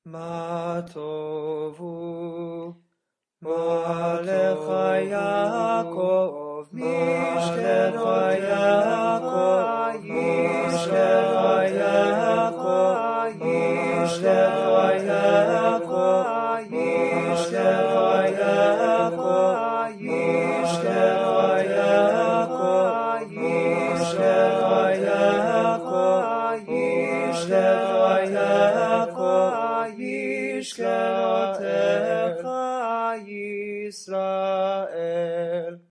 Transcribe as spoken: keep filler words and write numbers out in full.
Ma tovu, ma lecha Yaakov, mishkecha Yaakov, mishkecha Yaakov, mishkecha Yaakov, mishkecha Yaakov, mishkecha Yaakov, mishkecha Yaakov, mishkecha Yaakov, mishkecha Yisrael.